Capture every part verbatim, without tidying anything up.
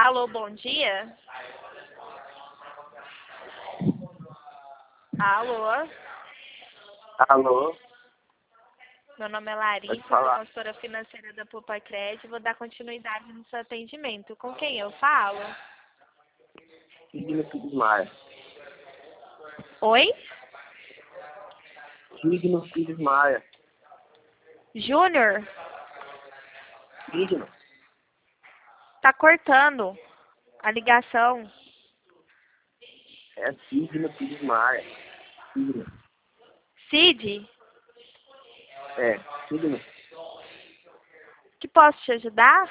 Alô, bom dia? Alô? Alô? Meu nome é Pode Larissa, sou falar. consultora financeira da Poupa Crédito. Vou dar continuidade no seu atendimento. Com quem eu falo? Signo Pires Maia. Oi? Signo Pires Maia. Júnior? Signo? Tá cortando a ligação. É Signo Pires Maia. Signo. Cid? É, signo. Que posso te ajudar?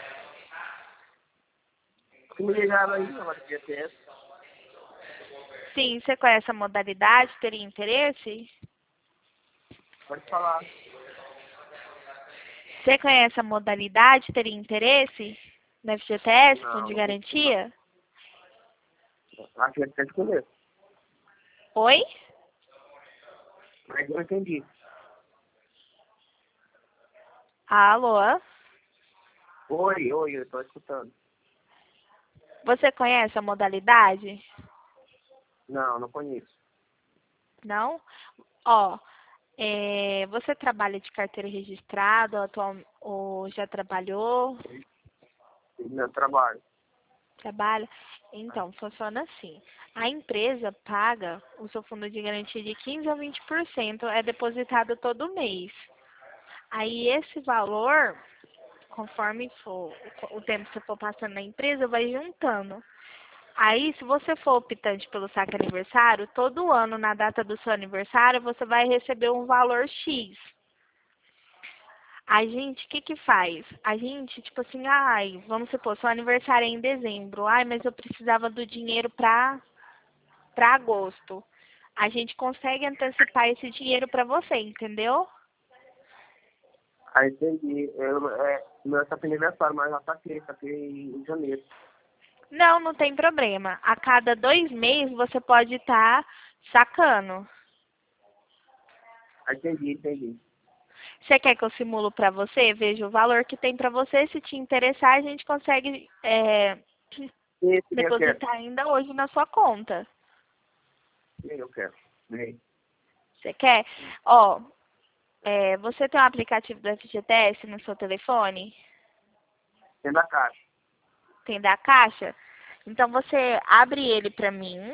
Você me ligaram aí, agora G P S. Sim, você conhece a modalidade? Teria interesse? Pode falar. Você conhece a modalidade? Teria interesse? No F G T S, fundo Não, de não conheço, não. garantia? Acho que até escolher. Oi? Mas eu entendi. Alô? Oi, oi, eu tô escutando. Você conhece a modalidade? Não, não conheço. Não? Ó, é, você trabalha de carteira registrada atual, ou já trabalhou? Meu trabalho. Trabalha? Então, funciona assim. A empresa paga o seu fundo de garantia de quinze a vinte por cento, é depositado todo mês. Aí esse valor, conforme for o tempo que você for passando na empresa, vai juntando. Aí, se você for optante pelo saque aniversário, todo ano, na data do seu aniversário, você vai receber um valor X. A gente, o que que faz? A gente, tipo assim, ai, vamos supor, seu aniversário é em dezembro. Ai, mas eu precisava do dinheiro pra, pra agosto. A gente consegue antecipar esse dinheiro pra você, entendeu? Ah, entendi. Eu, é, meu tá pedindo aniversário, mas já saquei, saquei em janeiro. Não, não tem problema. A cada dois meses você pode estar sacando. Ah, entendi, entendi. Você quer que eu simulo para você? Veja o valor que tem para você. Se te interessar, a gente consegue é, Sim, sim, eu quero. depositar ainda hoje na sua conta. Sim, eu quero. Bem, Você quer? Ó, é, você tem um aplicativo do F G T S no seu telefone? tem da caixa. Tem da Caixa? Então você abre ele para mim.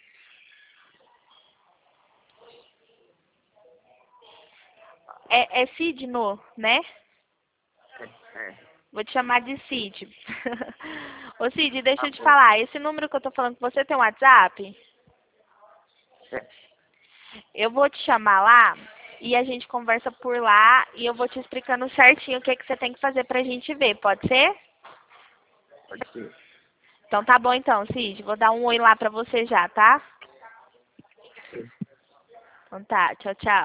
É, é Sidno, né? É, é. Vou te chamar de Cid. Ô Cid, deixa Tá eu te bom. falar. Esse número que eu tô falando com você tem um WhatsApp? É, Eu vou te chamar lá e a gente conversa por lá e eu vou te explicando certinho o que, que você tem que fazer pra gente ver, pode ser? pode ser. Então tá bom então, Cid. Vou dar um oi lá pra você já, tá? Então tá, tchau, tchau.